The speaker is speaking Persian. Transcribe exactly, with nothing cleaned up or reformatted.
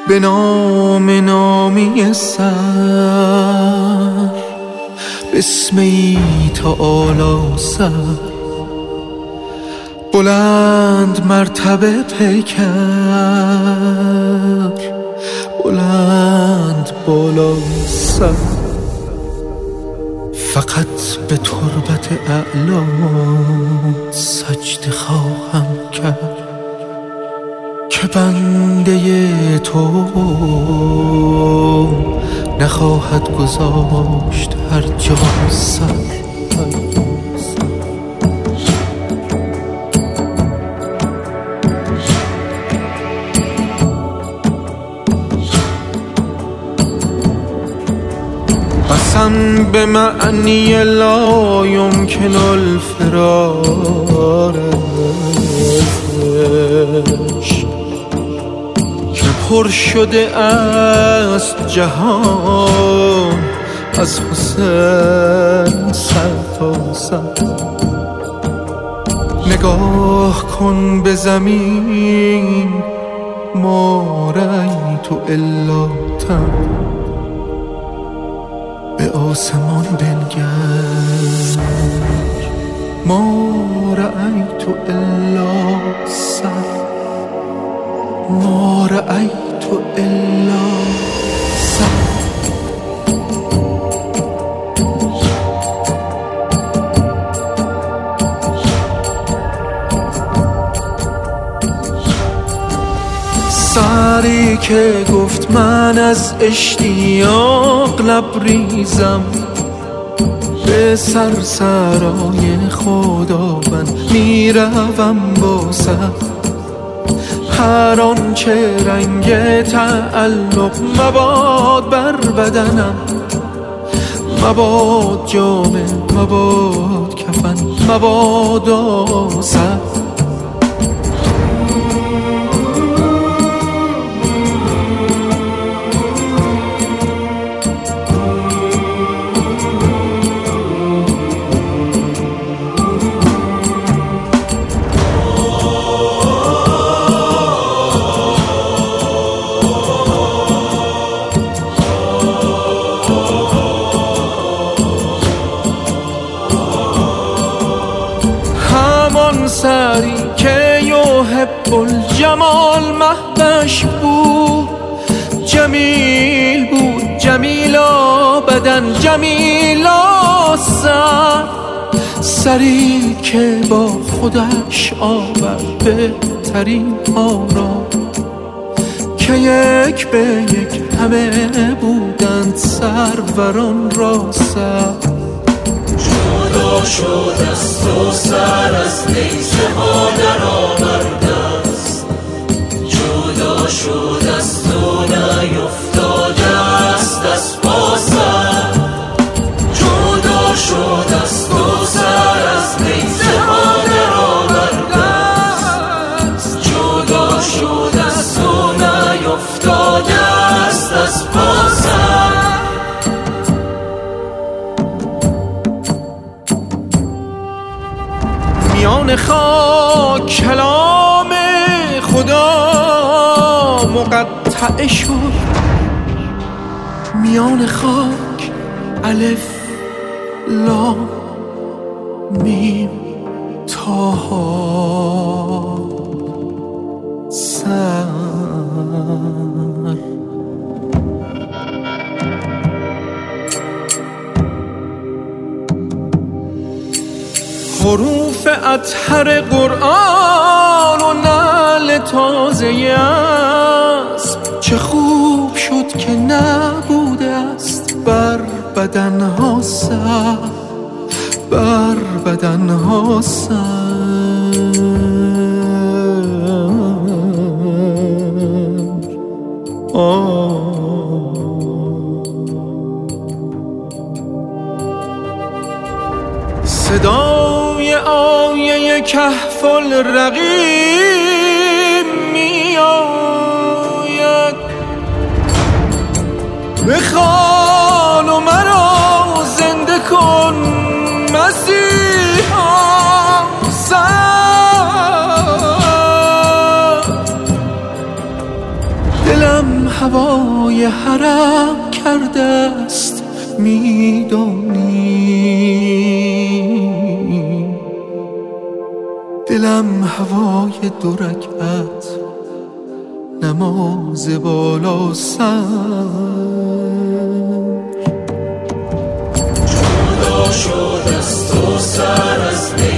به نام نامی سر، بسمی تعالی سر، بلند مرتبه پیکر، بلند بالا سر. فقط به تربت اعلا سجده خواهم کرد که بنده تو نخواهد گذاشت هر جا سر. قسم به معنی لا یمکن الفرار ازش که پر شده است جهان از حسین سر تا سر. نگاه کن به زمین ما رأیت الا تن، به آسمان بنگر ما رأیت الا سر، ما رأیت الا سر. سری که گفت من از اشتیاق لبریزم، به سرسرای خداوند میروم با سر. هر آنچه رنگ تعلق مباد بر بدنم، مباد جامه، مباد کفن، مباد آسر. سری که یحب الجمال مهدش بود، جمیل بود جمیلا بدن جمیلا سر. سری که با خودش آورد بهترین ها را که یک به یک همه بودند سروران را سر. جدا شد از تو سر از نیزه ها در آورده است، جدا شد از تو نیفتاده است از پا سر. جدا شد از تو سر از نیزه ها در آورده است، جدا شد از تو نیفتاده است از پا سر. میان خاک کلام خدا مقطع شد، میان خاک الف لام میم طه سر. حروف اطهر قرآن و نعل تازه اسب، چه خوب شد که نبوده است بر بدنها سر، بر بدنها سر. آه صدای آیه کهف الرقیم می آید، بخوان و مرا زنده کن مسیحا سر. دلم هوای حرم کرده است میدانی، دلم هوای دو رکعت نماز بالا سر. جدا شد از تو سر از